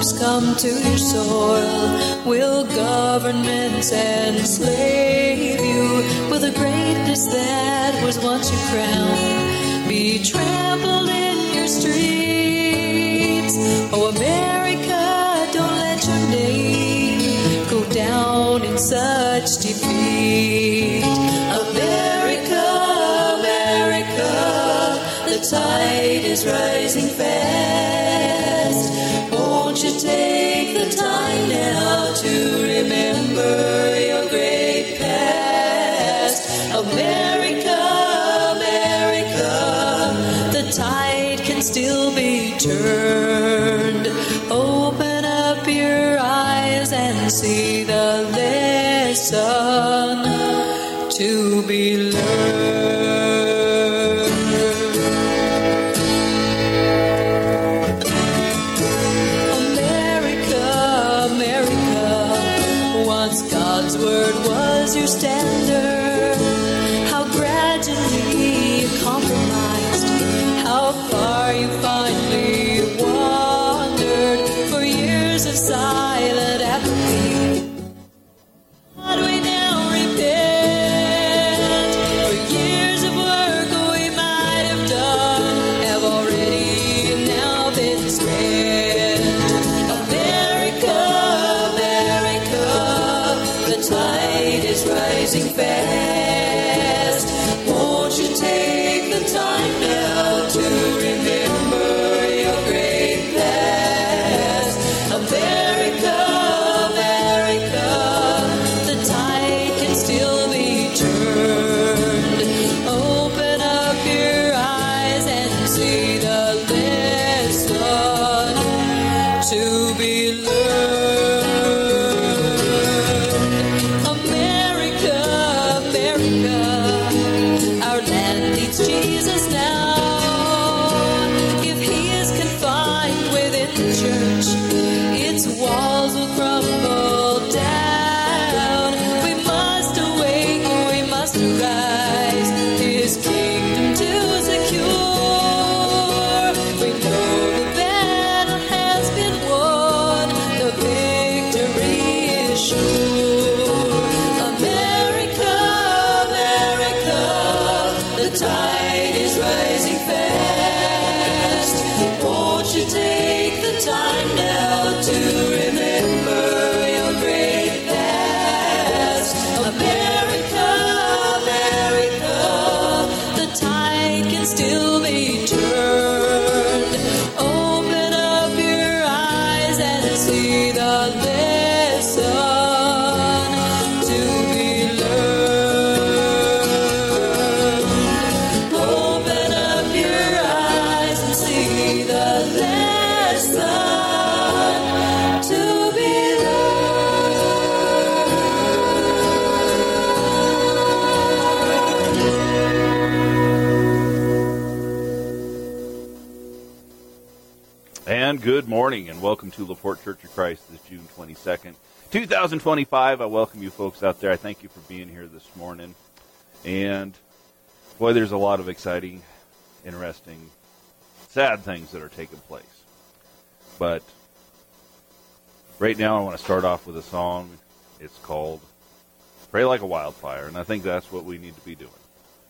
stripes come to your soil? Will governments enslave you? Will the greatness that was once your crown be trampled in your streets? Oh, America, don't let your name go down in such defeat. America, America, the tide is rising fast. Won't you take the time now to remember your great past? America, America, the tide can still be turned. Open up your eyes and see the lesson to be learned. America, America, once God's word was your standard. How gradually you compromised, how far you finally wandered. For years of silent apathy, God, we now repent. For years of work we might have done have already now been spent. America, America, the tide is rising fast. Won't you take the time now to remember your great past? America, America, the tide can still be turned. Open up your eyes and see the lesson to be learned. America, America, our land needs Jesus now. If he is confined within the church, its walls will crumble down. We must awaken, we must arise, his kingdom to secure. We know the battle has been won, the victory is sure. America, America, the tide is rising fast. Won't you take the time now to remember your great past? America, America, the tide can still be turned. Open up your eyes and see the lesson to be learned. Open up your eyes and see the lesson to be And good morning, and welcome to LaPorte Church of Christ this June 22nd, 2025. I welcome you folks out there. I thank you for being here this morning. And, boy, there's a lot of exciting, interesting, sad things that are taking place. But right now I want to start off with a song. It's called Pray Like a Wildfire, and I think that's what we need to be doing.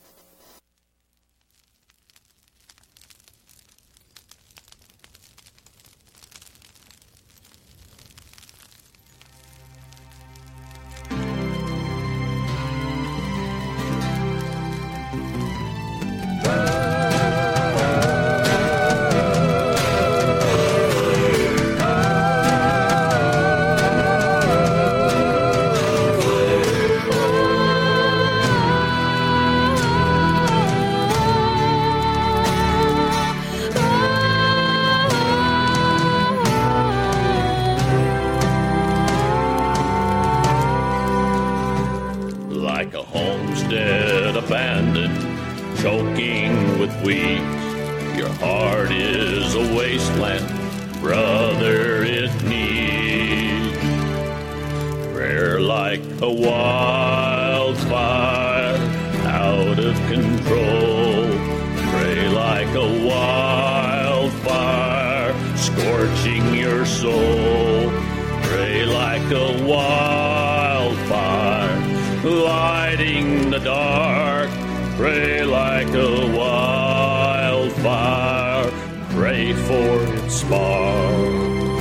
Like a homestead abandoned, choking with weeds. Your heart is a wasteland, brother, it needs prayer like a wildfire, out of control. Pray like a wildfire, scorching your your soul. Pray like a wildfire, lighting the dark. Pray like a wildfire, pray for its spark.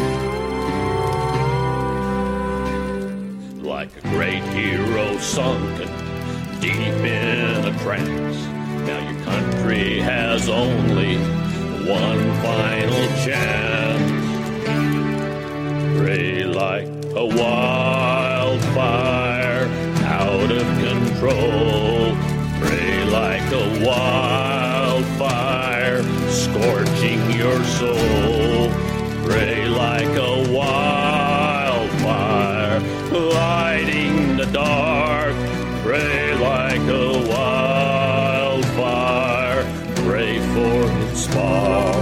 Like a great hero sunken deep in a trance, now your country has only one final chance. Pray like a wildfire out of control. Pray like a wildfire scorching your soul. Pray like a wildfire lighting the dark. Pray like a wildfire, pray for its spark.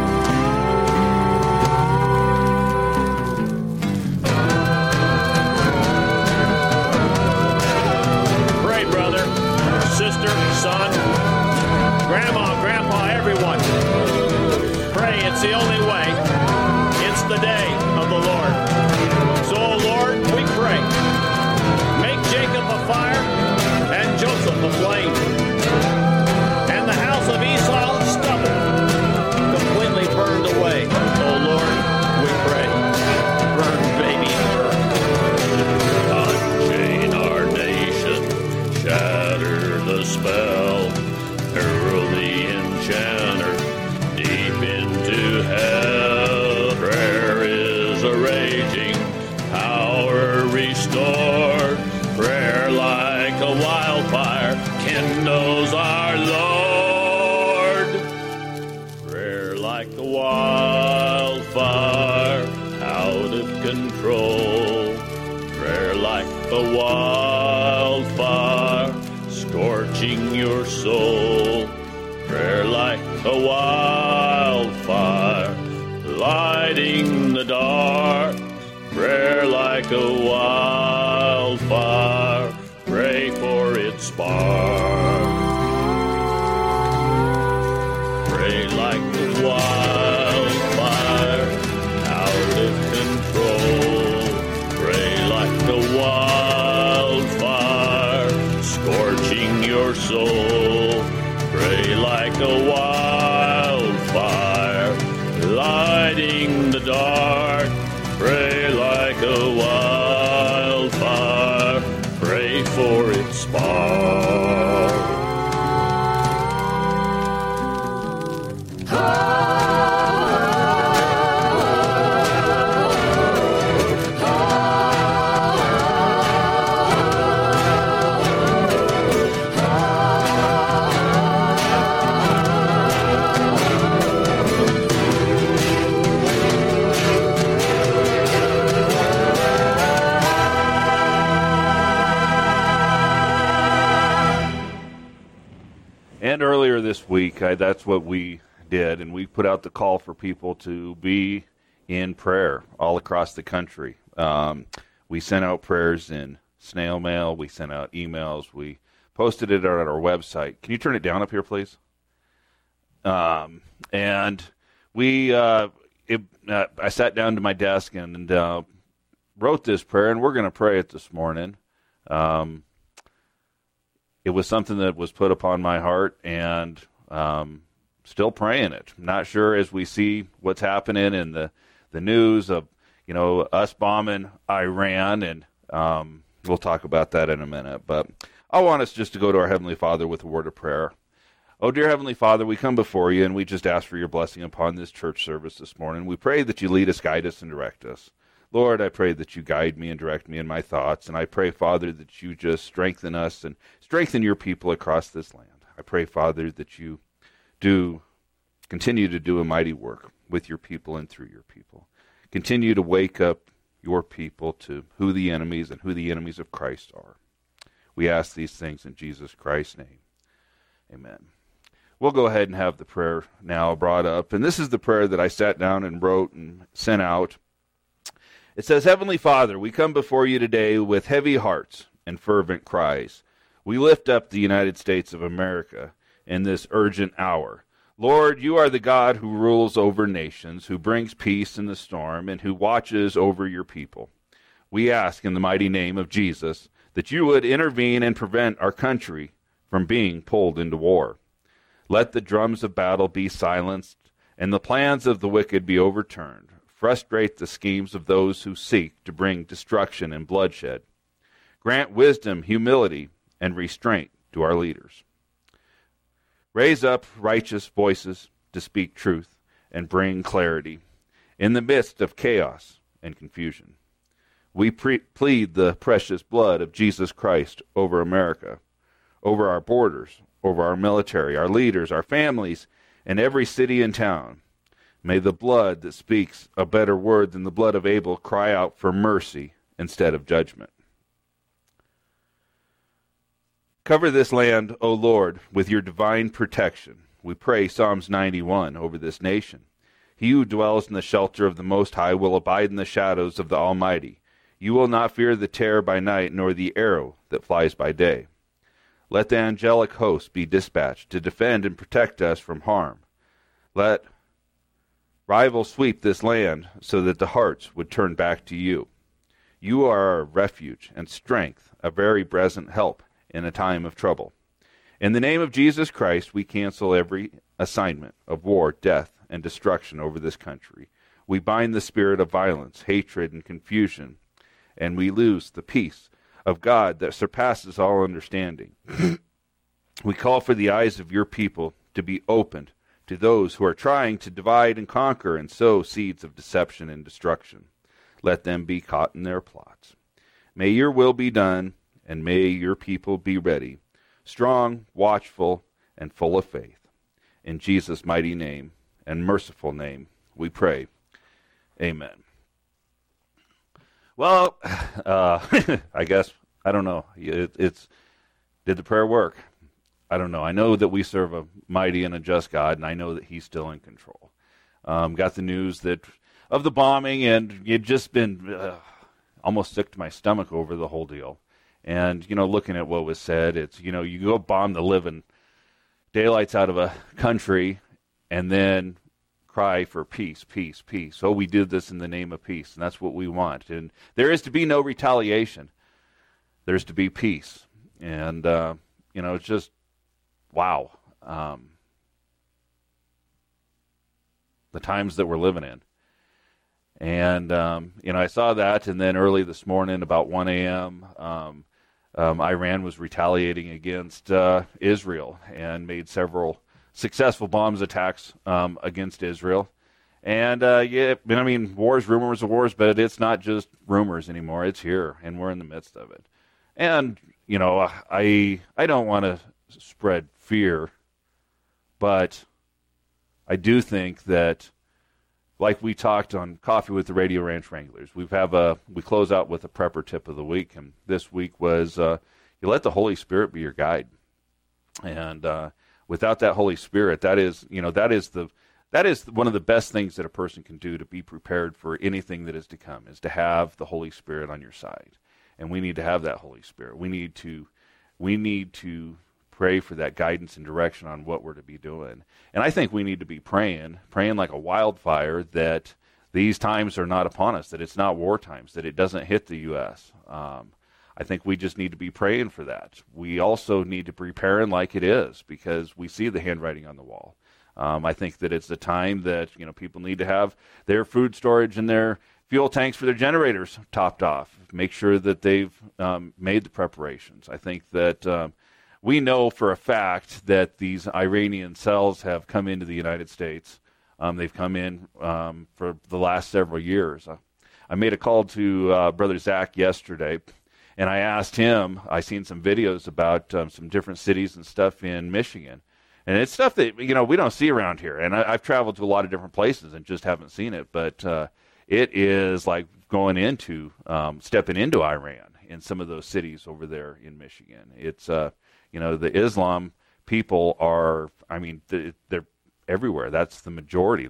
Pray, brother, sister, son, grandma, grandpa, everyone. Pray, it's the only way. It's the day of the Lord. So, oh Lord, we pray. Make Jacob a fire and Joseph a flame, and the house of Esau stubble, completely burned away. Oh Lord, we pray. Burn, baby, burn. Unchain our nation, shatter the spell, hurl the enchanter deep into hell. Prayer is a raging, power restored. Prayer like a wildfire kindles our Lord. Prayer like a wildfire out of control. Prayer like a wildfire scorching your soul. Prayer like a wildfire lighting the dark. Prayer like a wildfire, pray for its spark. Pray like a wildfire out of control. Pray like a wildfire scorching your soul. Pray like a wildfire lighting the dark. Pray like a wildfire, pray for its spark. And earlier this week, that's what we did, and we put out the call for people to be in prayer all across the country. We sent out prayers in snail mail. We sent out emails. We posted it on our website. Can you turn it down up here, please? And we, I sat down to my desk and wrote this prayer, and we're going to pray it this morning. It was something that was put upon my heart, and still praying it. I'm not sure, as we see what's happening in the news of, us bombing Iran, and we'll talk about that in a minute. But I want us just to go to our Heavenly Father with a word of prayer. Oh, dear Heavenly Father, we come before you, and we just ask for your blessing upon this church service this morning. We pray that you lead us, guide us, and direct us. Lord, I pray that you guide me and direct me in my thoughts, and I pray, Father, that you just strengthen us and strengthen your people across this land. I pray, Father, that you continue to do a mighty work with your people and through your people. Continue to wake up your people to who the enemies and who the enemies of Christ are. We ask these things in Jesus Christ's name. Amen. We'll go ahead and have the prayer now brought up, and this is the prayer that I sat down and wrote and sent out. It says, Heavenly Father, we come before you today with heavy hearts and fervent cries. We lift up the United States of America in this urgent hour. Lord, you are the God who rules over nations, who brings peace in the storm, and who watches over your people. We ask in the mighty name of Jesus that you would intervene and prevent our country from being pulled into war. Let the drums of battle be silenced, and the plans of the wicked be overturned. Frustrate the schemes of those who seek to bring destruction and bloodshed. Grant wisdom, humility, and restraint to our leaders. Raise up righteous voices to speak truth and bring clarity in the midst of chaos and confusion. We plead the precious blood of Jesus Christ over America, over our borders, over our military, our leaders, our families, and every city and town. May the blood that speaks a better word than the blood of Abel cry out for mercy instead of judgment. Cover this land, O Lord, with your divine protection. We pray Psalms 91 over this nation. He who dwells in the shelter of the Most High will abide in the shadows of the Almighty. You will not fear the terror by night, nor the arrow that flies by day. Let the angelic host be dispatched to defend and protect us from harm. Let rivals sweep this land so that the hearts would turn back to you. You are our refuge and strength, a very present help in a time of trouble. In the name of Jesus Christ, we cancel every assignment of war, death, and destruction over this country. We bind the spirit of violence, hatred, and confusion, and we lose the peace of God that surpasses all understanding. We call for the eyes of your people to be opened to those who are trying to divide and conquer and sow seeds of deception and destruction. Let them be caught in their plots. May your will be done, and may your people be ready, strong, watchful, and full of faith. In Jesus' mighty name and merciful name, we pray. Amen. Well, I guess, I don't know. Did the prayer work? I don't know. I know that we serve a mighty and a just God, and I know that he's still in control. Got the news of the bombing, and it just been almost sick to my stomach over the whole deal. And, looking at what was said, it's, you go bomb the living daylights out of a country and then cry for peace, peace, peace. Oh, we did this in the name of peace, and that's what we want. And there is to be no retaliation. There's to be peace. And, it's just, wow. The times that we're living in. And, I saw that, and then early this morning, about 1 a.m., Iran was retaliating against Israel and made several successful bombs attacks against Israel. And, wars, rumors of wars, but it's not just rumors anymore. It's here, and we're in the midst of it. And, I don't want to spread fear, but I do think that, like we talked on Coffee with the Radio Ranch Wranglers, we close out with a prepper tip of the week, and this week was you let the Holy Spirit be your guide. And without that Holy Spirit, that is one of the best things that a person can do to be prepared for anything that is to come, is to have the Holy Spirit on your side. And we need to have that Holy Spirit. We need to pray for that guidance and direction on what we're to be doing. And I think we need to be praying like a wildfire, that these times are not upon us, that it's not war times, that it doesn't hit the U.S. I think we just need to be praying for that. We also need to be preparing like it is, because we see the handwriting on the wall. I think that it's the time that people need to have their food storage and their fuel tanks for their generators topped off. Make sure that they've made the preparations. I think that we know for a fact that these Iranian cells have come into the United States. They've come in for the last several years. I made a call to Brother Zach yesterday, and I asked him, I seen some videos about some different cities and stuff in Michigan. And it's stuff that, we don't see around here. And I've traveled to a lot of different places and just haven't seen it. But it is like going into, stepping into Iran in some of those cities over there in Michigan. It's, the Islam people are, they're everywhere. That's the majority.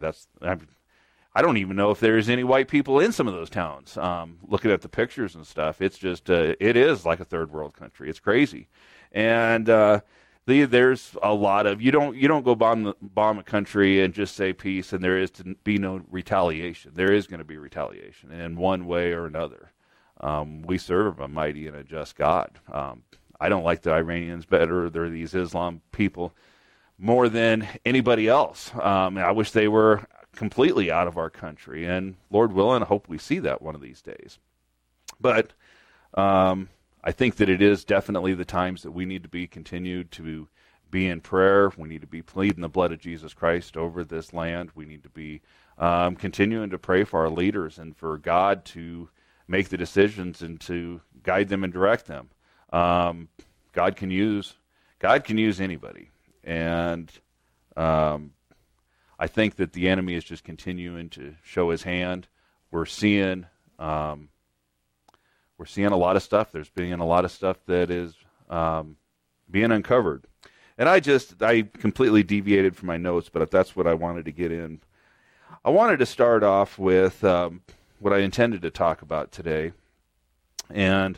I don't even know if there's any white people in some of those towns. Looking at the pictures and stuff, it's just, it is like a third world country. It's crazy. And there's a lot of you don't go bomb a country and just say peace, and there is to be no retaliation. There is going to be retaliation in one way or another. We serve a mighty and a just God. I don't like the Iranians better. They're these Islam people more than anybody else. I wish they were completely out of our country, and Lord willing, I hope we see that one of these days. But I think that it is definitely the times that we need to be continued to be in prayer. We need to be pleading the blood of Jesus Christ over this land. We need to be continuing to pray for our leaders and for God to make the decisions and to guide them and direct them. God can use anybody, and I think that the enemy is just continuing to show his hand. We're seeing a lot of stuff. There's being a lot of stuff that is being uncovered, and I completely deviated from my notes, but that's what I wanted to get in. I wanted to start off with what I intended to talk about today, and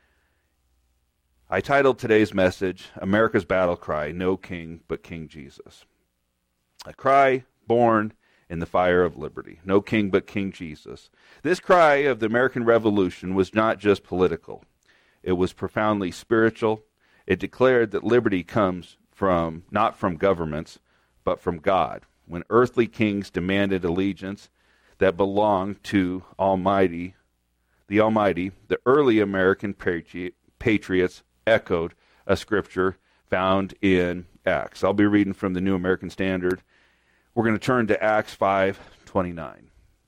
I titled today's message, America's Battle Cry, No King But King Jesus. A cry born in the fire of liberty. No king but King Jesus. This cry of the American Revolution was not just political. It was profoundly spiritual. It declared that liberty comes not from governments, but from God. When earthly kings demanded allegiance that belonged to the Almighty, the early American patriots echoed a scripture found in Acts. I'll be reading from the New American Standard. We're going to turn to Acts 5:29.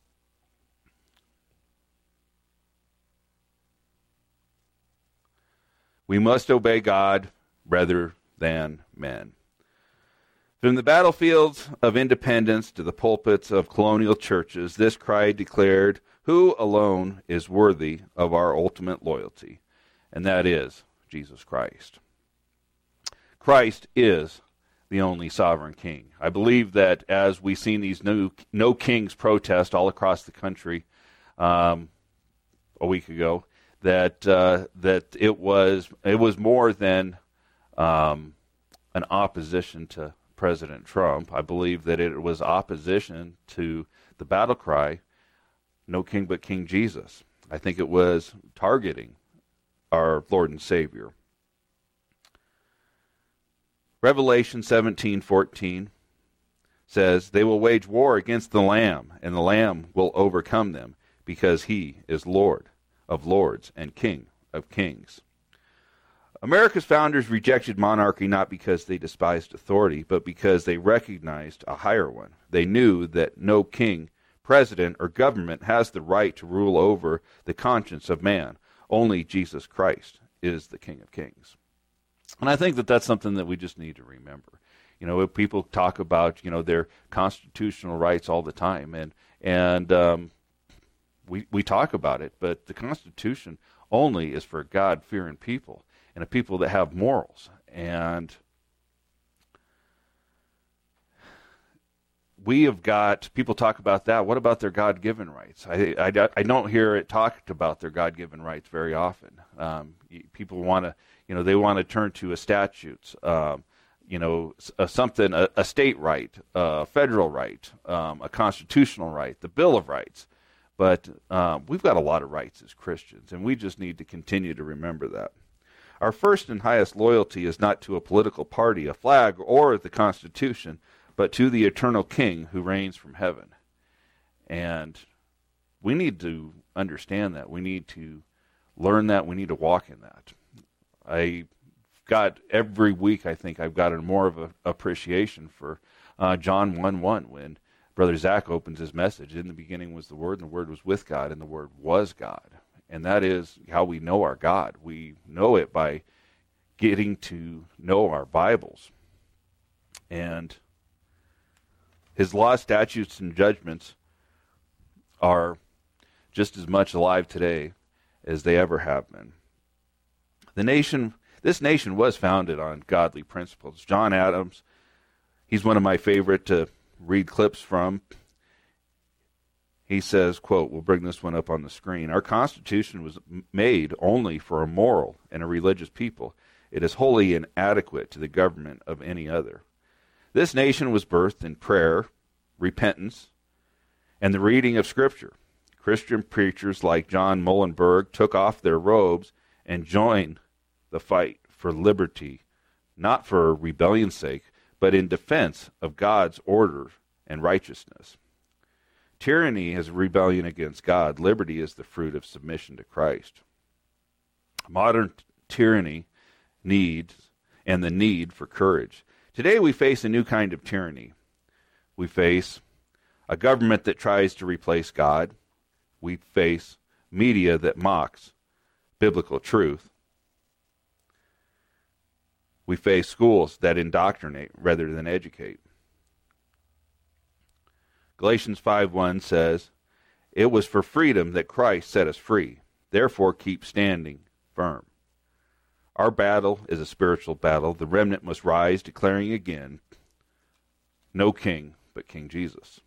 We must obey God rather than men. From the battlefields of independence to the pulpits of colonial churches, this cry declared who alone is worthy of our ultimate loyalty, and that is Jesus Christ. Christ is the only sovereign king. I believe that as we've seen these no kings protest all across the country a week ago, that it was more than an opposition to President Trump. I believe that it was opposition to the battle cry, no king but King Jesus. I think it was targeting our Lord and Savior. Revelation 17:14 says, they will wage war against the Lamb, and the Lamb will overcome them, because he is Lord of lords and King of kings. America's founders rejected monarchy not because they despised authority, but because they recognized a higher one. They knew that no king, president, or government has the right to rule over the conscience of man. Only Jesus Christ is the King of Kings. And I think that that's something that we just need to remember. You know, people talk about, their constitutional rights all the time, and we talk about it, but the Constitution only is for God-fearing people and a people that have morals. And we have got, people talk about that. What about their God-given rights? I don't hear it talked about their God-given rights very often. People want to, they want to turn to a statutes, something, a state right, a federal right, a constitutional right, the Bill of Rights. But we've got a lot of rights as Christians, and we just need to continue to remember that. Our first and highest loyalty is not to a political party, a flag, or the Constitution, but to the eternal King who reigns from heaven. And we need to understand that. We need to learn that. We need to walk in that. Every week, I think I've gotten more of an appreciation for John 1:1 when Brother Zach opens his message. In the beginning was the Word, and the Word was with God, and the Word was God. And that is how we know our God. We know it by getting to know our Bibles. And his laws, statutes, and judgments are just as much alive today as they ever have been. This nation was founded on godly principles. John Adams, he's one of my favorite to read clips from. He says, quote, we'll bring this one up on the screen. Our Constitution was made only for a moral and a religious people. It is wholly inadequate to the government of any other. This nation was birthed in prayer, repentance, and the reading of Scripture. Christian preachers like John Muhlenberg took off their robes and joined the fight for liberty, not for rebellion's sake, but in defense of God's order and righteousness. Tyranny is rebellion against God. Liberty is the fruit of submission to Christ. Modern tyranny needs and the need for courage. Today we face a new kind of tyranny. We face a government that tries to replace God. We face media that mocks biblical truth. We face schools that indoctrinate rather than educate. Galatians 5:1 says, "It was for freedom that Christ set us free. Therefore keep standing firm." Our battle is a spiritual battle. The remnant must rise, declaring again, no king but King Jesus.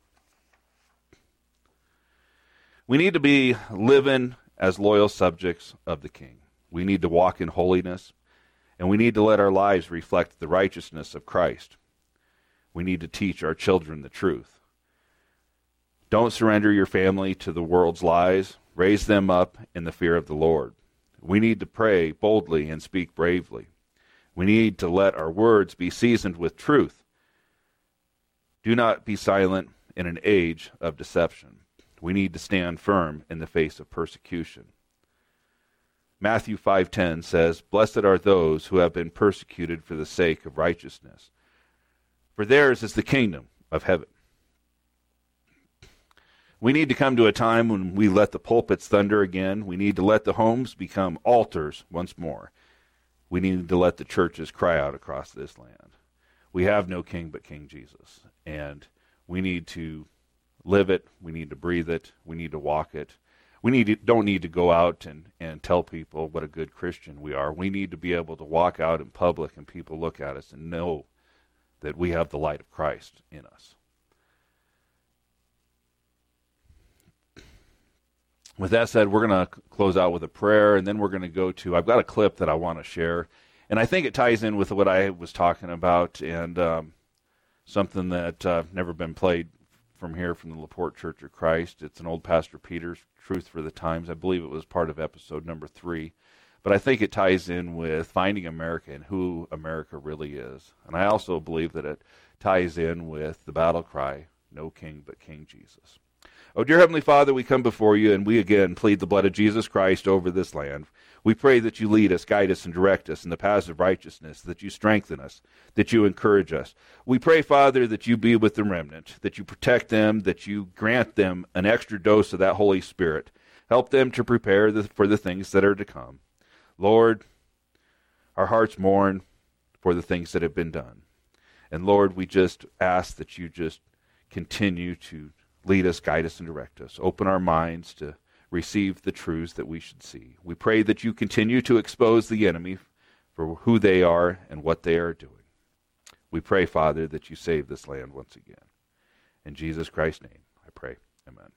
We need to be living as loyal subjects of the King. We need to walk in holiness, and we need to let our lives reflect the righteousness of Christ. We need to teach our children the truth. Don't surrender your family to the world's lies. Raise them up in the fear of the Lord. We need to pray boldly and speak bravely. We need to let our words be seasoned with truth. Do not be silent in an age of deception. We need to stand firm in the face of persecution. Matthew 5:10 says, "Blessed are those who have been persecuted for the sake of righteousness, for theirs is the kingdom of heaven." We need to come to a time when we let the pulpits thunder again. We need to let the homes become altars once more. We need to let the churches cry out across this land. We have no king but King Jesus, and we need to live it. We need to breathe it. We need to walk it. Don't need to go out and tell people what a good Christian we are. We need to be able to walk out in public and people look at us and know that we have the light of Christ in us. With that said, we're going to close out with a prayer, and then we're going to go to, I've got a clip that I want to share, and I think it ties in with what I was talking about, and something that never been played from here from the LaPorte Church of Christ. It's an old Pastor Peter's Truth for the Times. I believe it was part of episode number 3, but I think it ties in with finding America and who America really is. And I also believe that it ties in with the battle cry, no king but King Jesus. Oh, dear Heavenly Father, we come before you, and we again plead the blood of Jesus Christ over this land. We pray that you lead us, guide us, and direct us in the paths of righteousness, that you strengthen us, that you encourage us. We pray, Father, that you be with the remnant, that you protect them, that you grant them an extra dose of that Holy Spirit. Help them to prepare for the things that are to come. Lord, our hearts mourn for the things that have been done. And Lord, we just ask that you just continue to lead us, guide us, and direct us. Open our minds to receive the truths that we should see. We pray that you continue to expose the enemy for who they are and what they are doing. We pray, Father, that you save this land once again. In Jesus Christ's name, I pray. Amen.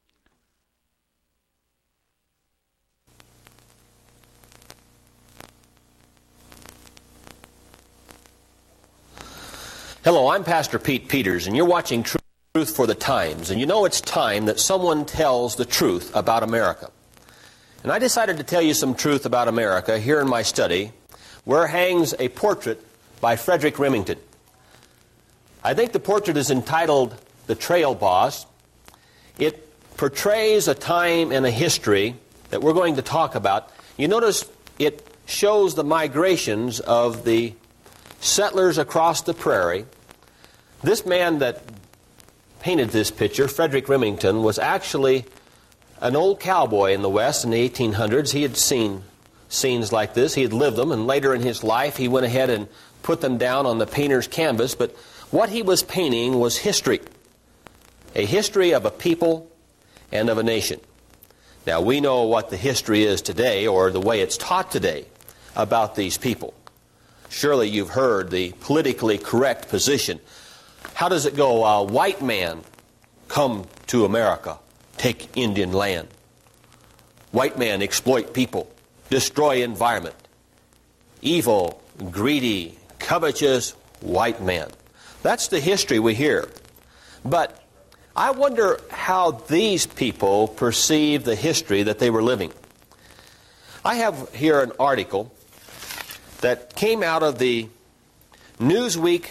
Hello, I'm Pastor Pete Peters, and you're watching Truth for the Times. And you know it's time that someone tells the truth about America. And I decided to tell you some truth about America here in my study, where hangs a portrait by Frederick Remington. I think the portrait is entitled The Trail Boss. It portrays a time and a history that we're going to talk about. You notice it shows the migrations of the settlers across the prairie. This man that painted this picture, Frederick Remington, was actually an old cowboy in the West in the 1800s. He had seen scenes like this. He had lived them, and later in his life he went ahead and put them down on the painter's canvas. But what he was painting was history, a history of a people and of a nation. Now, we know what the history is today, or the way it's taught today, about these people. Surely you've heard the politically correct position. How does it go? A white man come to America, take Indian land. White man exploit people, destroy environment. evil, greedy, covetous white men. That's the history we hear. But I wonder how these people perceive the history that they were living. I have here an article that came out of the Newsweek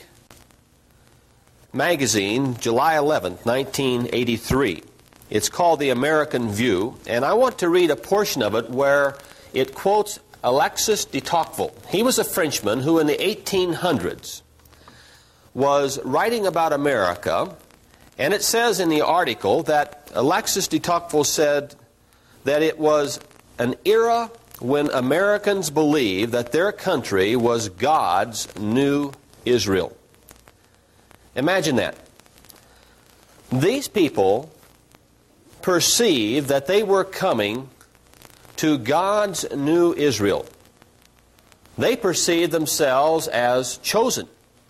magazine, July 11th, 1983. It's called The American View, and I want to read a portion of it where it quotes Alexis de Tocqueville. He was a Frenchman who in the 1800s was writing about America, and it says in the article that Alexis de Tocqueville said that it was an era when Americans believed that their country was God's new Israel. Imagine that. These people perceived that they were coming to God's new Israel. They perceived themselves as chosen.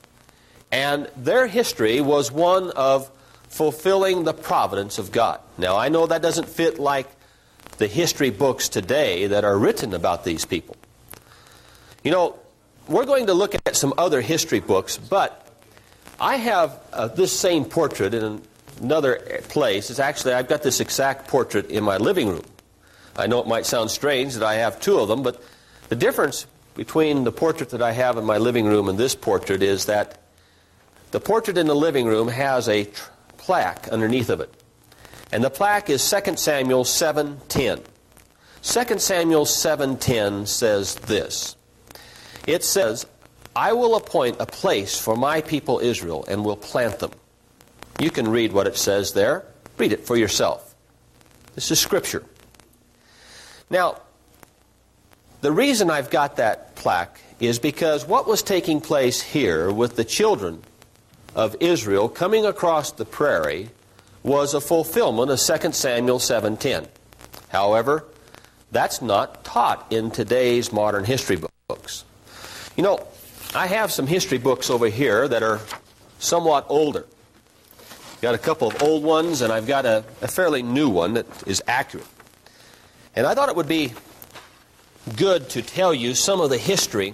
And their history was one of fulfilling the providence of God. Now, I know that doesn't fit like the history books today that are written about these people. You know, we're going to look at some other history books, but I have this same portrait in another place. It's actually, I've got this exact portrait in my living room. I know it might sound strange that I have two of them, but the difference between the portrait that I have in my living room and this portrait is that the portrait in the living room has a plaque underneath of it. And the plaque is 2 Samuel 7:10. 2 Samuel 7:10 says this. It says, I will appoint a place for my people Israel and will plant them. You can read what it says there. Read it for yourself. This is Scripture. Now, the reason I've got that plaque is because what was taking place here with the children of Israel coming across the prairie was a fulfillment of 2 Samuel 7:10. However, that's not taught in today's modern history books. You know, I have some history books over here that are somewhat older. Got a couple of old ones, and I've got a fairly new one that is accurate. And I thought it would be good to tell you some of the history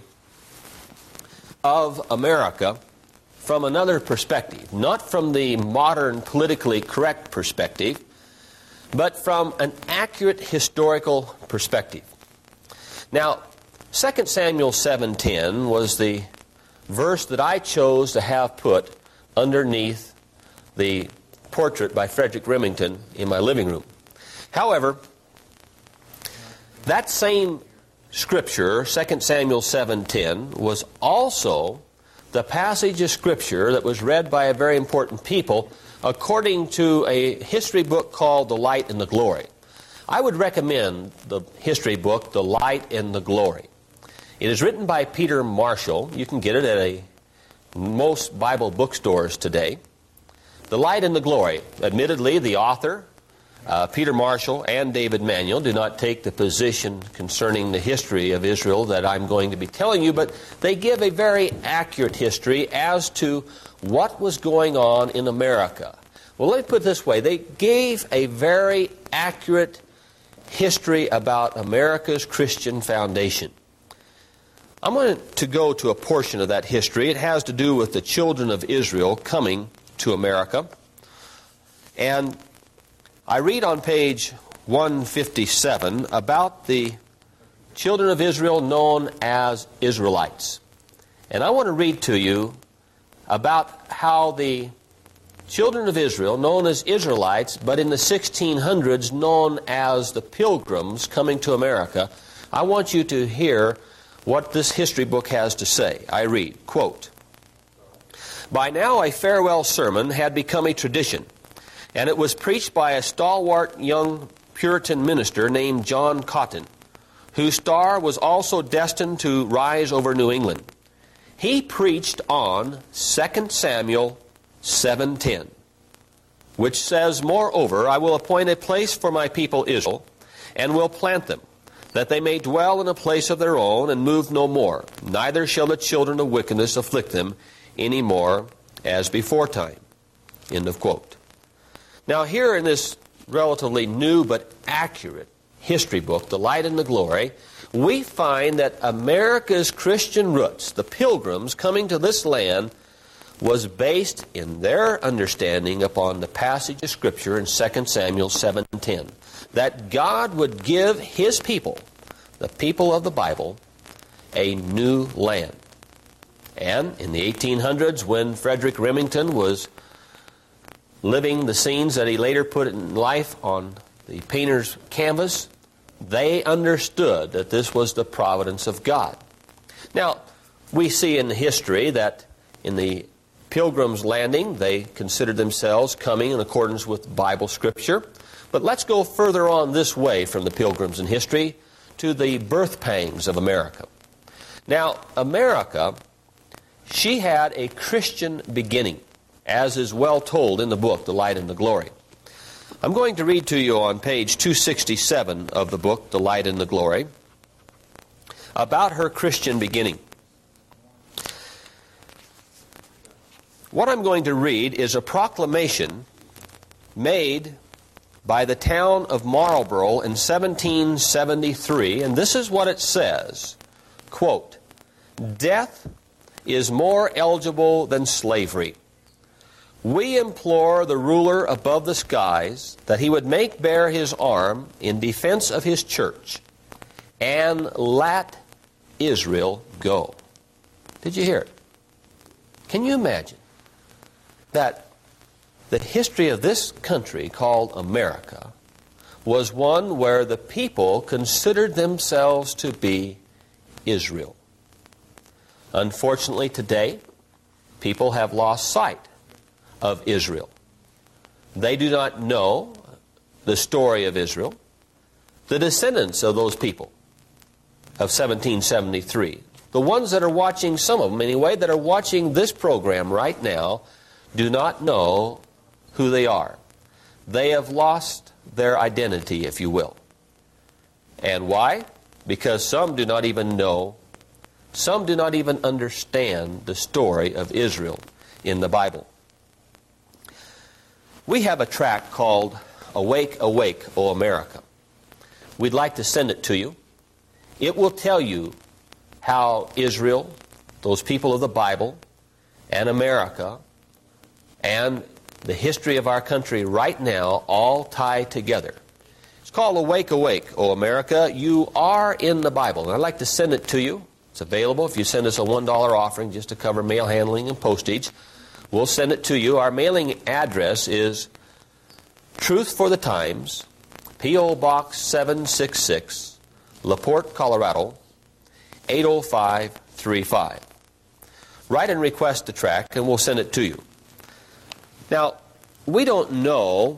of America from another perspective, not from the modern politically correct perspective, but from an accurate historical perspective. Now, 2 Samuel 7:10 was the verse that I chose to have put underneath the portrait by Frederick Remington in my living room. However, that same scripture, 2 Samuel 7:10, was also the passage of Scripture that was read by a very important people according to a history book called The Light and the Glory. I would recommend the history book, The Light and the Glory. It is written by Peter Marshall. You can get it at most Bible bookstores today. The Light and the Glory. Admittedly, the author, Peter Marshall and David Manuel, do not take the position concerning the history of Israel that I'm going to be telling you, but they give a very accurate history as to what was going on in America. Well, let me put it this way. They gave a very accurate history about America's Christian foundation. I'm going to go to a portion of that history. It has to do with the children of Israel coming to America. And I read on page 157 about the children of Israel known as Israelites. And I want to read to you about how the children of Israel, known as Israelites, but in the 1600s known as the Pilgrims coming to America, I want you to hear what this history book has to say. I read, quote, By now a farewell sermon had become a tradition, and it was preached by a stalwart young Puritan minister named John Cotton, whose star was also destined to rise over New England. He preached on 2 Samuel 7:10, which says, Moreover, I will appoint a place for my people Israel, and will plant them, that they may dwell in a place of their own, and move no more. Neither shall the children of wickedness afflict them any more as before time. End of quote. Now here in this relatively new but accurate history book, The Light and the Glory, we find that America's Christian roots, the Pilgrims coming to this land, was based in their understanding upon the passage of Scripture in 2 Samuel 7:10, that God would give His people, the people of the Bible, a new land. And in the 1800s, when Frederick Remington was living the scenes that he later put in life on the painter's canvas, they understood that this was the providence of God. Now, we see in history that in the Pilgrims' landing, they considered themselves coming in accordance with Bible Scripture. But let's go further on this way from the Pilgrims in history to the birth pangs of America. Now, America, she had a Christian beginning, as is well told in the book, The Light and the Glory. I'm going to read to you on page 267 of the book, The Light and the Glory, about her Christian beginning. What I'm going to read is a proclamation made by the town of Marlborough in 1773, and this is what it says, quote, "Death is more eligible than slavery. We implore the ruler above the skies that he would make bare his arm in defense of his church and let Israel go." Did you hear it? Can you imagine that the history of this country called America was one where the people considered themselves to be Israel? Unfortunately, today, people have lost sight of Israel. They do not know the story of Israel, the descendants of those people of 1773. The ones that are watching, some of them anyway, that are watching this program right now, do not know who they are. They have lost their identity, if you will. And why? Because some do not even know, some do not even understand the story of Israel in the Bible. We have a tract called Awake, Awake, O America. We'd like to send it to you. It will tell you how Israel, those people of the Bible, and America, and the history of our country right now all tie together. It's called Awake, Awake, O America. You are in the Bible. And I'd like to send it to you. It's available if you send us a $1 offering just to cover mail handling and postage. We'll send it to you. Our mailing address is Truth for the Times, P.O. Box 766, LaPorte, Colorado, 80535. Write and request the tract, and we'll send it to you. Now, we don't know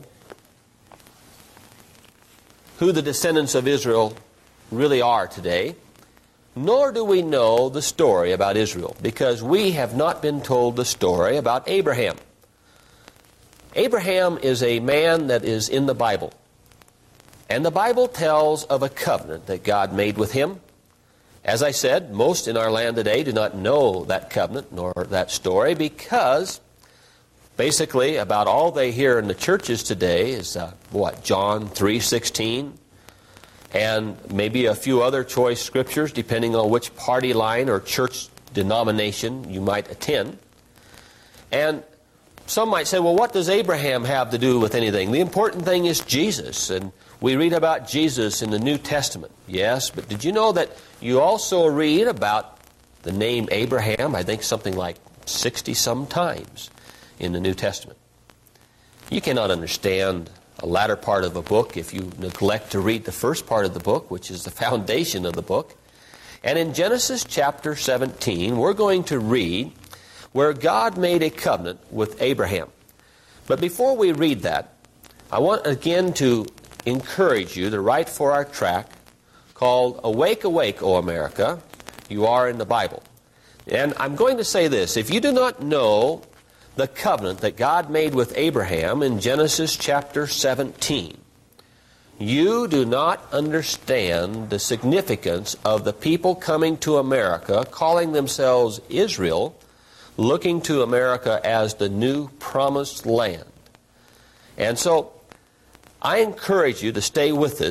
who the descendants of Israel really are today, nor do we know the story about Israel, because we have not been told the story about Abraham. Abraham is a man that is in the Bible, and the Bible tells of a covenant that God made with him. As I said, most in our land today do not know that covenant nor that story, because basically about all they hear in the churches today is John 3:16, and maybe a few other choice scriptures depending on which party line or church denomination you might attend. And some might say, well, what does Abraham have to do with anything? The important thing is Jesus, and we read about Jesus in the New Testament. Yes, but did you know that you also read about the name Abraham, I think something like 60-some times in the New Testament? You cannot understand a latter part of a book if you neglect to read the first part of the book, which is the foundation of the book. And in Genesis chapter 17, we're going to read where God made a covenant with Abraham. But before we read that, I want again to encourage you to write for our tract called Awake, Awake, O America. You are in the Bible. And I'm going to say this: if you do not know the covenant that God made with Abraham in Genesis chapter 17, you do not understand the significance of the people coming to America, calling themselves Israel, looking to America as the new promised land. And so I encourage you to stay with us,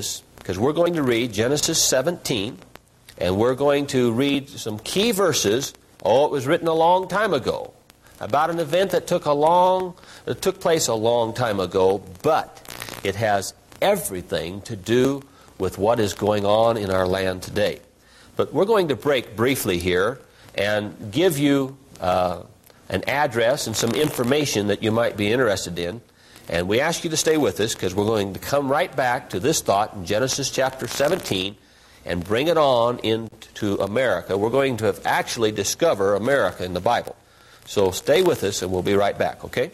because we're going to read Genesis 17, and we're going to read some key verses. Oh, it was written a long time ago about an event that took place a long time ago, but it has everything to do with what is going on in our land today. But we're going to break briefly here and give you an address and some information that you might be interested in. And we ask you to stay with us because we're going to come right back to this thought in Genesis chapter 17 and bring it on into America. We're going to actually discover America in the Bible. So stay with us and we'll be right back, okay?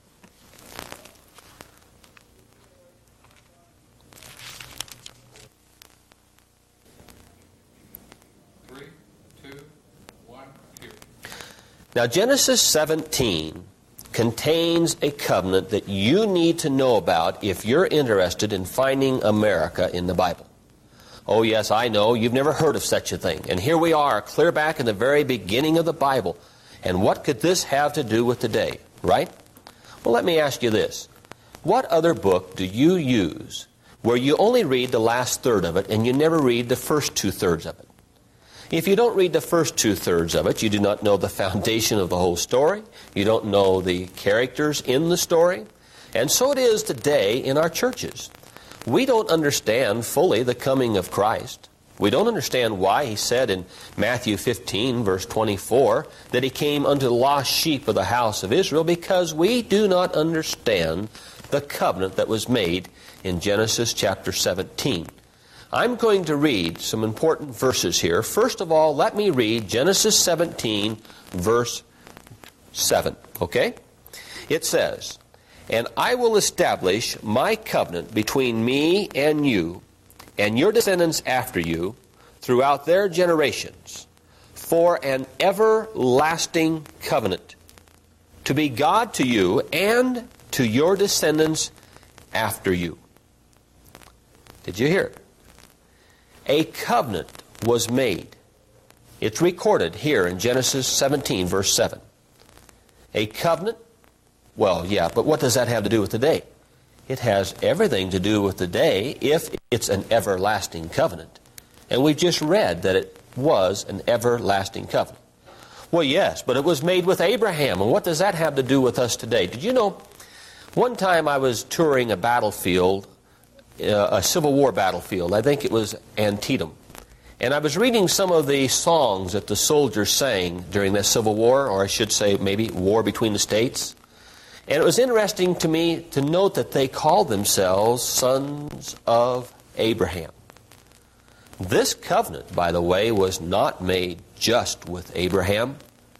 Now, Genesis 17 contains a covenant that you need to know about if you're interested in finding America in the Bible. Oh, yes, I know, you've never heard of such a thing. And here we are, clear back in the very beginning of the Bible. And what could this have to do with today, right? Well, let me ask you this. What other book do you use where you only read the last third of it and you never read the first two-thirds of it? If you don't read the first two-thirds of it, you do not know the foundation of the whole story. You don't know the characters in the story. And so it is today in our churches. We don't understand fully the coming of Christ. We don't understand why he said in Matthew 15, verse 24, that he came unto the lost sheep of the house of Israel, because we do not understand the covenant that was made in Genesis chapter 17. I'm going to read some important verses here. First of all, let me read Genesis 17, verse 7, okay? It says, "And I will establish my covenant between me and you, and your descendants after you, throughout their generations, for an everlasting covenant, to be God to you and to your descendants after you." Did you hear it? A covenant was made. It's recorded here in Genesis 17, verse 7. A covenant? Well, yeah, but what does that have to do with today? It has everything to do with today if it's an everlasting covenant. And we just read that it was an everlasting covenant. Well, yes, but it was made with Abraham. And what does that have to do with us today? Did you know, one time I was touring a battlefield, a Civil War battlefield. I think it was Antietam. And I was reading some of the songs that the soldiers sang during the Civil War, or I should say maybe war between the states. And it was interesting to me to note that they called themselves sons of Abraham. This covenant, by the way, was not made just with Abraham,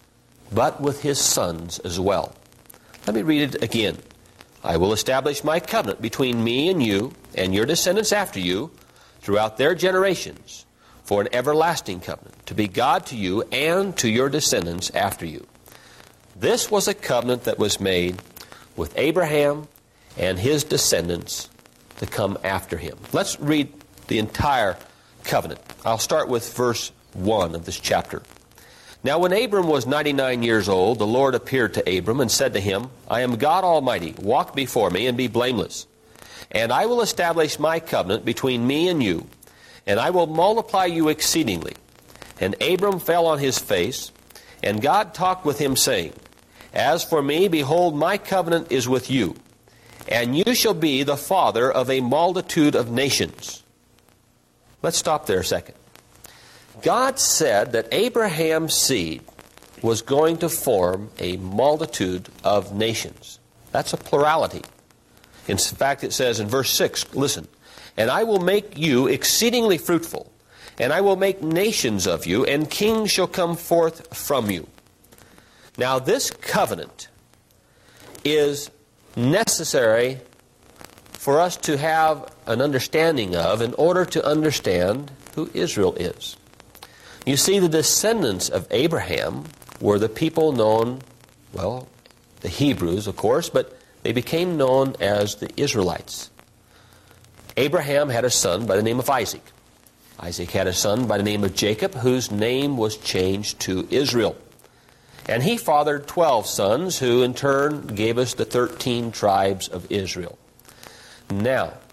but with his sons as well. Let me read it again. "I will establish my covenant between me and you and your descendants after you throughout their generations for an everlasting covenant, to be God to you and to your descendants after you." This was a covenant that was made with Abraham and his descendants to come after him. Let's read the entire covenant. I'll start with verse 1 of this chapter. "Now when Abram was 99 years old, the Lord appeared to Abram and said to him, I am God Almighty. Walk before me and be blameless. And I will establish my covenant between me and you, and I will multiply you exceedingly. And Abram fell on his face, and God talked with him, saying, As for me, behold, my covenant is with you, and you shall be the father of a multitude of nations." Let's stop there a second. God said that Abraham's seed was going to form a multitude of nations. That's a plurality. In fact, it says in verse 6, listen, "And I will make you exceedingly fruitful, and I will make nations of you, and kings shall come forth from you." Now, this covenant is necessary for us to have an understanding of in order to understand who Israel is. You see, the descendants of Abraham were the people known, well, the Hebrews, of course, but they became known as the Israelites. Abraham had a son by the name of Isaac. Isaac had a son by the name of Jacob, whose name was changed to Israel. And he fathered 12 sons, who in turn gave us the 13 tribes of Israel. Now,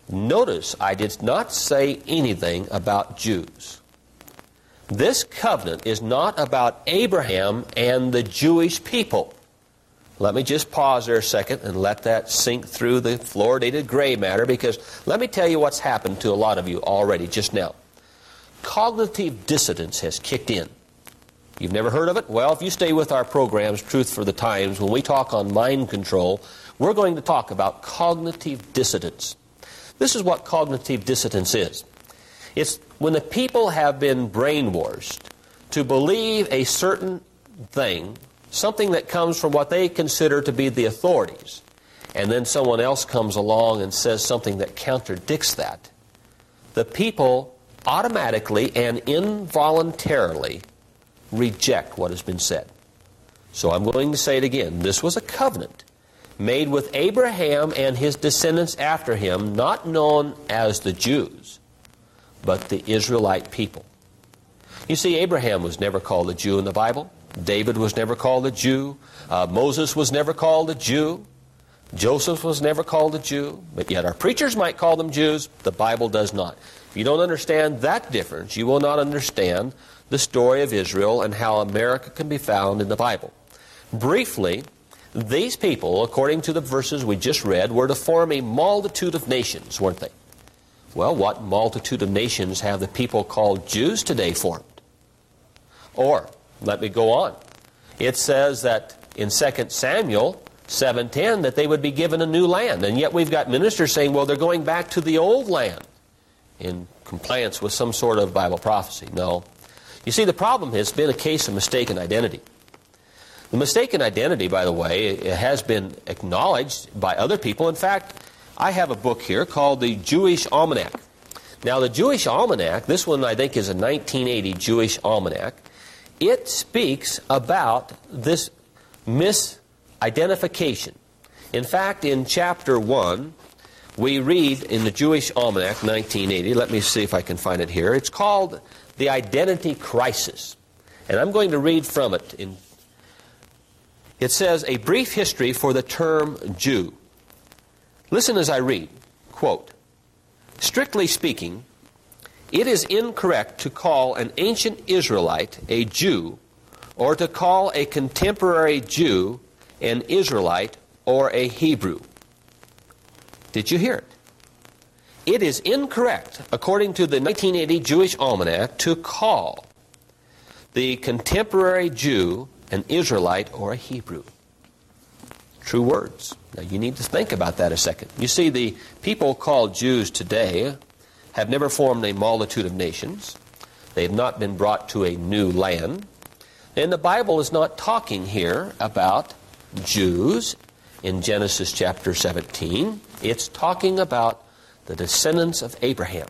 Notice I did not say anything about Jews. This covenant is not about Abraham and the Jewish people. Let me just pause there a second and let that sink through the fluoridated gray matter, because let me tell you what's happened to a lot of you already just now. Cognitive dissonance has kicked in. You've never heard of it? Well, if you stay with our programs, Truth for the Times, when we talk on mind control, we're going to talk about cognitive dissonance. This is what cognitive dissonance is. It's when the people have been brainwashed to believe a certain thing, something that comes from what they consider to be the authorities, and then someone else comes along and says something that contradicts that. The people automatically and involuntarily reject what has been said. So I'm going to say it again. This was a covenant made with Abraham and his descendants after him, not known as the Jews, but the Israelite people. You see, Abraham was never called a Jew in the Bible. David was never called a Jew. Moses was never called a Jew. Joseph was never called a Jew. But yet our preachers might call them Jews. The Bible does not. If you don't understand that difference, you will not understand the story of Israel and how America can be found in the Bible. Briefly, these people, according to the verses we just read, were to form a multitude of nations, weren't they? Well, what multitude of nations have the people called Jews today formed? Or, let me go on. It says that in 2 Samuel 7:10 that they would be given a new land. And yet we've got ministers saying, well, they're going back to the old land in compliance with some sort of Bible prophecy. No. You see, the problem has been a case of mistaken identity. The mistaken identity, by the way, it has been acknowledged by other people. In fact, I have a book here called the Jewish Almanac. Now, the Jewish Almanac, this one I think is a 1980 Jewish Almanac. It speaks about this misidentification. In fact, in chapter 1, we read in the Jewish Almanac, 1980, let me see if I can find it here. It's called The Identity Crisis. And I'm going to read from it. It says, a brief history for the term Jew. Listen as I read. Quote, strictly speaking, it is incorrect to call an ancient Israelite a Jew, or to call a contemporary Jew an Israelite or a Hebrew. Did you hear it? It is incorrect, according to the 1980 Jewish Almanac, to call the contemporary Jew an Israelite or a Hebrew. True words. Now you need to think about that a second. You see, the people called Jews today have never formed a multitude of nations. They have not been brought to a new land. And the Bible is not talking here about Jews in Genesis chapter 17. It's talking about the descendants of Abraham.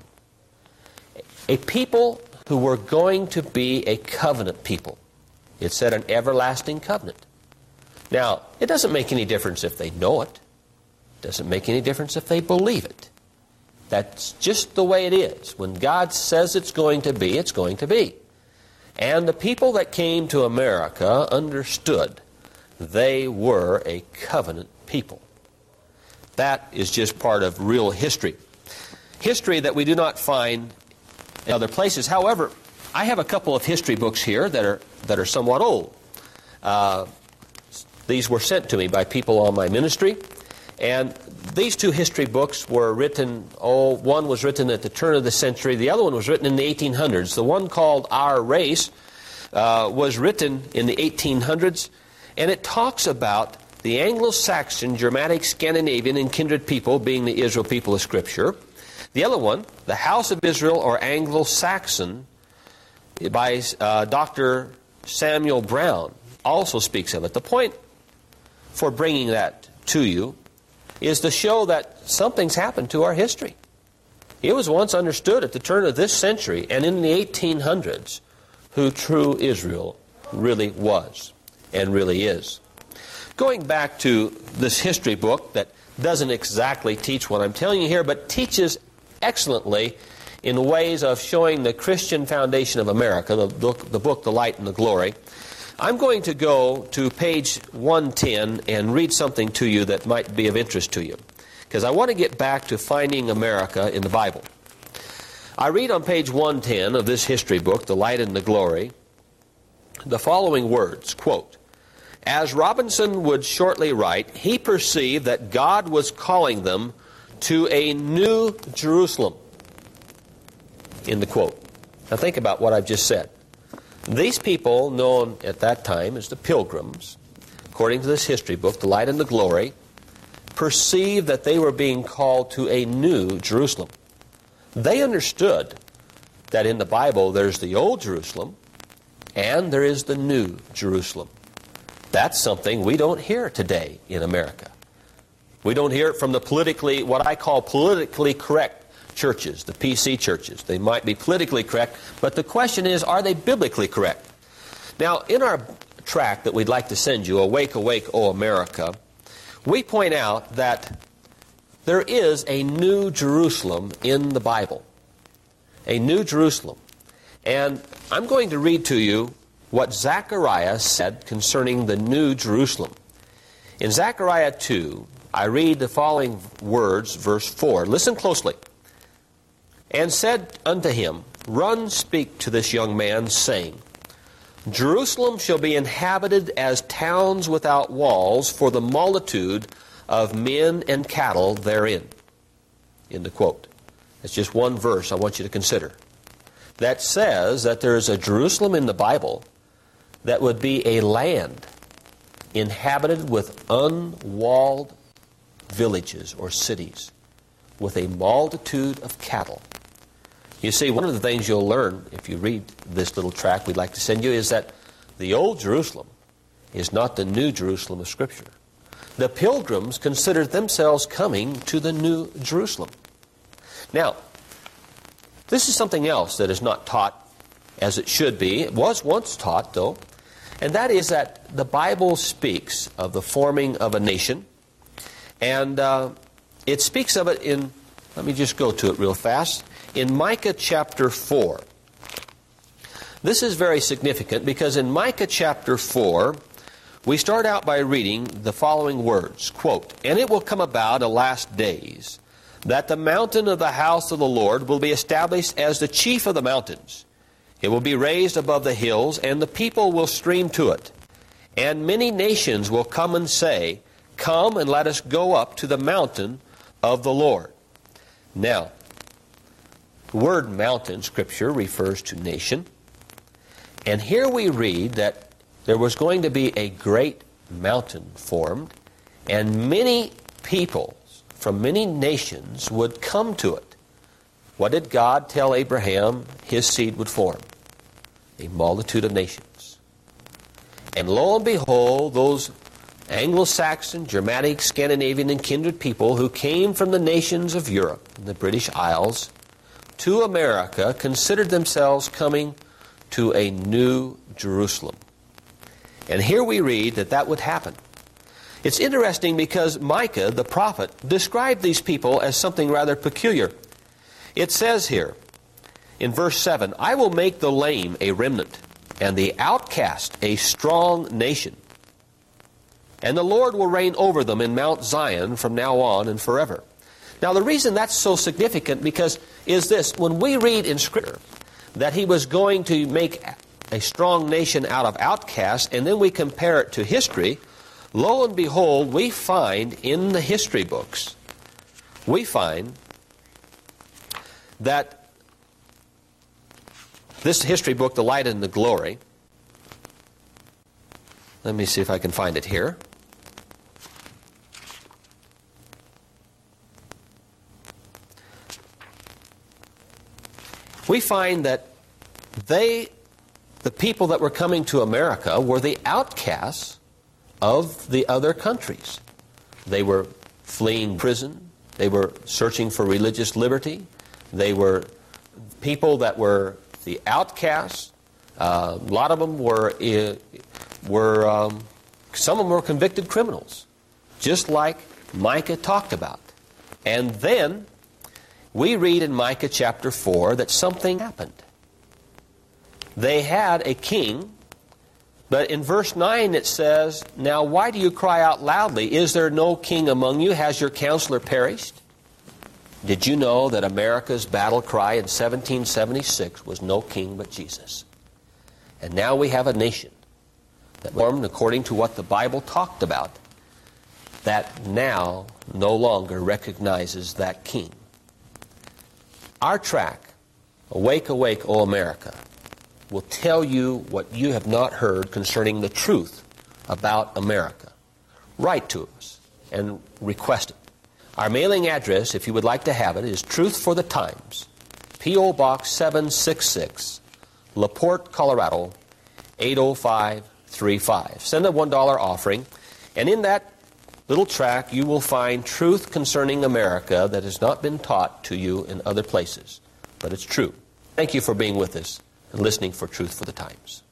A people who were going to be a covenant people. It said an everlasting covenant. Now, it doesn't make any difference if they know it. It doesn't make any difference if they believe it. That's just the way it is. When God says it's going to be, it's going to be. And the people that came to America understood they were a covenant people. That is just part of real history. History that we do not find in other places. However, I have a couple of history books here that are somewhat old. These were sent to me by people on my ministry. And these two history books were written, one was written at the turn of the century. The other one was written in the 1800s. The one called Our Race was written in the 1800s. And it talks about the Anglo-Saxon, Germanic, Scandinavian, and kindred people being the Israel people of Scripture. The other one, the House of Israel or Anglo-Saxon, by Dr. Samuel Brown, also speaks of it. The point for bringing that to you is to show that something's happened to our history. It was once understood at the turn of this century and in the 1800s who true Israel really was and really is. Going back to this history book that doesn't exactly teach what I'm telling you here, but teaches excellently in ways of showing the Christian foundation of America, the book, The Light and the Glory. I'm going to go to page 110 and read something to you that might be of interest to you. because I want to get back to finding America in the Bible. I read on page 110 of this history book, The Light and the Glory, the following words, quote, "As Robinson would shortly write, he perceived that God was calling them to a new Jerusalem." In the quote. Now think about what I've just said. These people, known at that time as the Pilgrims, according to this history book, The Light and the Glory, perceived that they were being called to a new Jerusalem. They understood that in the Bible there's the old Jerusalem and there is the new Jerusalem. That's something we don't hear today in America. We don't hear it from the what I call politically correct churches, the PC churches. They might be politically correct, but the question is, are they biblically correct? Now, in our tract that we'd like to send you, Awake, Awake, O America, we point out that there is a new Jerusalem in the Bible. A new Jerusalem. And I'm going to read to you what Zechariah said concerning the new Jerusalem. In Zechariah 2, I read the following words, verse 4. Listen closely. "And said unto him, Run, speak to this young man, saying, Jerusalem shall be inhabited as towns without walls for the multitude of men and cattle therein." In the quote. That's just one verse I want you to consider. That says that there is a Jerusalem in the Bible that would be a land inhabited with unwalled villages or cities with a multitude of cattle. You see, one of the things you'll learn if you read this little tract we'd like to send you is that the old Jerusalem is not the new Jerusalem of Scripture. The Pilgrims considered themselves coming to the new Jerusalem. Now, this is something else that is not taught as it should be. It was once taught, though, and that is that the Bible speaks of the forming of a nation, and it speaks of it in, let me just go to it real fast, in Micah chapter 4. This is very significant because in Micah chapter 4, we start out by reading the following words, quote, "And it will come about in the last days that the mountain of the house of the Lord will be established as the chief of the mountains. It will be raised above the hills, and the people will stream to it. And many nations will come and say, Come and let us go up to the mountain of the Lord." Now, the word mountain, Scripture, refers to nation. And here we read that there was going to be a great mountain formed, and many people from many nations would come to it. What did God tell Abraham his seed would form? A multitude of nations. And lo and behold, those Anglo-Saxon, Germanic, Scandinavian, and kindred people who came from the nations of Europe and the British Isles to America considered themselves coming to a new Jerusalem. And here we read that that would happen. It's interesting because Micah, the prophet, described these people as something rather peculiar. It says here, in verse 7, "I will make the lame a remnant, and the outcast a strong nation. And the Lord will reign over them in Mount Zion from now on and forever." Now the reason that's so significant because is this, when we read in Scripture that he was going to make a strong nation out of outcasts, and then we compare it to history, lo and behold, we find in the history books, we find that this history book, The Light and the Glory, let me see if I can find it here. We find that the people that were coming to America were the outcasts of the other countries. They were fleeing prison. They were searching for religious liberty. They were people that were the outcasts. A lot of them were some of them were convicted criminals, just like Micah talked about. And then we read in Micah chapter 4 that something happened. They had a king But in verse 9 it says, "Now why do you cry out loudly? Is there no king among you? Has your counselor perished?" Did you know that America's battle cry in 1776 was "No king but Jesus"? And now we have a nation that formed according to what the Bible talked about, that now no longer recognizes that king. Our track, Awake, Awake, O America, will tell you what you have not heard concerning the truth about America. Write to us and request it. Our mailing address, if you would like to have it, is Truth for the Times, P.O. Box 766, LaPorte, Colorado, 80535. Send a $1 offering, and in that little tract you will find truth concerning America that has not been taught to you in other places, but it's true. Thank you for being with us and listening for Truth for the Times.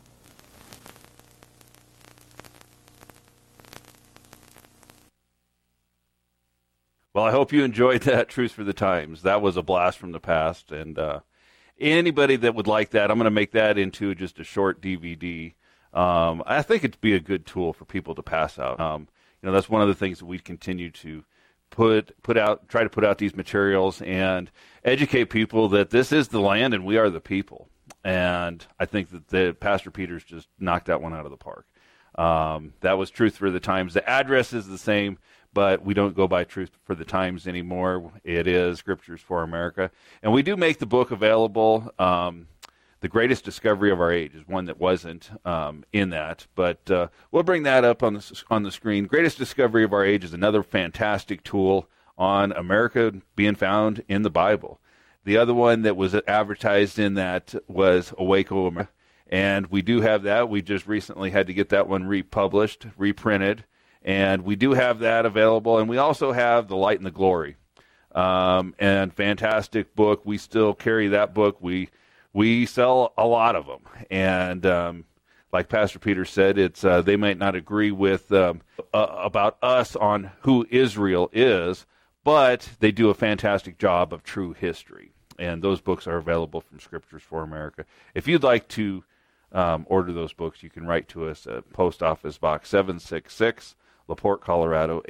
Well, I hope you enjoyed that Truth for the Times. That was a blast from the past. And anybody that would like that, I'm going to make that into just a short DVD. I think it'd be a good tool for people to pass out. That's one of the things that we continue to put out, try to put out these materials and educate people that this is the land and we are the people. And I think that Pastor Peters just knocked that one out of the park. That was Truth for the Times. The address is the same, but we don't go by Truth for the Times anymore. It is Scriptures for America. And we do make the book available. The Greatest Discovery of Our Age is one that wasn't in that, but we'll bring that up on the screen. Greatest Discovery of Our Age is another fantastic tool on America being found in the Bible. The other one that was advertised in that was Awake, O America, and we do have that. We just recently had to get that one republished, reprinted, and we do have that available. And we also have The Light and the Glory, and fantastic book. We still carry that book. We sell a lot of them, and like Pastor Peter said, it's they might not agree with about us on who Israel is, but they do a fantastic job of true history. And those books are available from Scriptures for America. If you'd like to order those books, you can write to us at Post Office Box 766, LaPorte, Colorado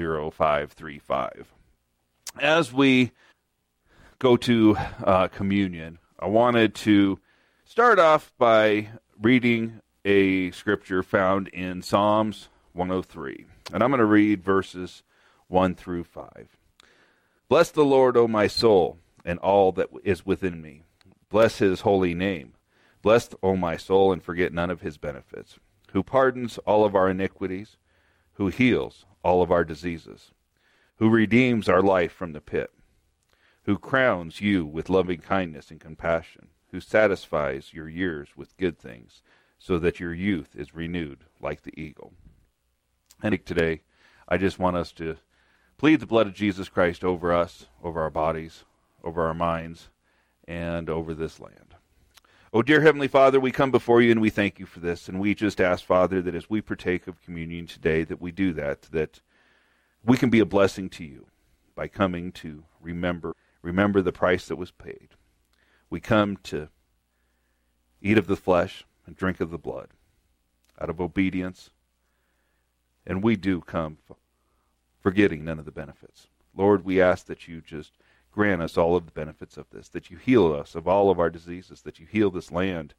80535. As we go to communion, I wanted to start off by reading a scripture found in Psalms 103. And I'm going to read verses 1 through 5. Bless the Lord, O my soul, and all that is within me. Bless his holy name. Bless, O my soul, and forget none of his benefits, who pardons all of our iniquities, who heals all of our diseases, who redeems our life from the pit, who crowns you with loving kindness and compassion, who satisfies your years with good things, so that your youth is renewed like the eagle. And today, I just want us to plead the blood of Jesus Christ over us, over our bodies, over our minds, and over this land. Oh, dear Heavenly Father, we come before you and we thank you for this. And we just ask, Father, that as we partake of communion today, that we do that we can be a blessing to you by coming to remember the price that was paid. We come to eat of the flesh and drink of the blood out of obedience. And we do come forgetting none of the benefits. Lord, we ask that you just grant us all of the benefits of this, that you heal us of all of our diseases, that you heal this land,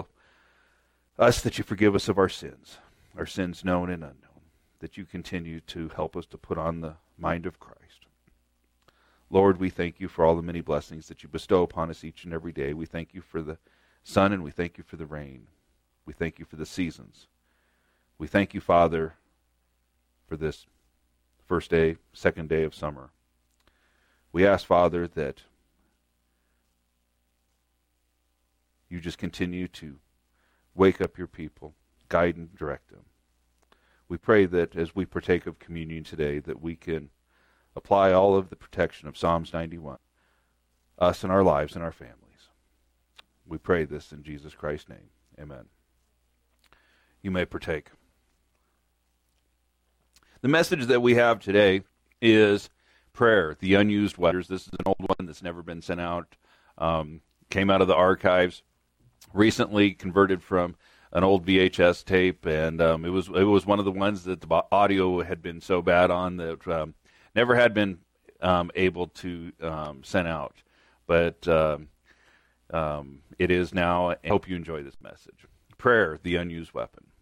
us, that you forgive us of our sins known and unknown, that you continue to help us to put on the mind of Christ. Lord, we thank you for all the many blessings that you bestow upon us each and every day. We thank you for the sun and we thank you for the rain. We thank you for the seasons. We thank you, Father, for this first day, second day of summer. We ask, Father, that you just continue to wake up your people, guide and direct them. We pray that as we partake of communion today, that we can apply all of the protection of Psalms 91, us and our lives and our families. We pray this in Jesus Christ's name. Amen. You may partake. The message that we have today is prayer, the unused letters. This is an old one that's never been sent out. Came out of the archives. Recently converted from an old VHS tape, and it was one of the ones that the audio had been so bad on that never had been able to send out. But it is now. I hope you enjoy this message. Prayer, the unused weapon.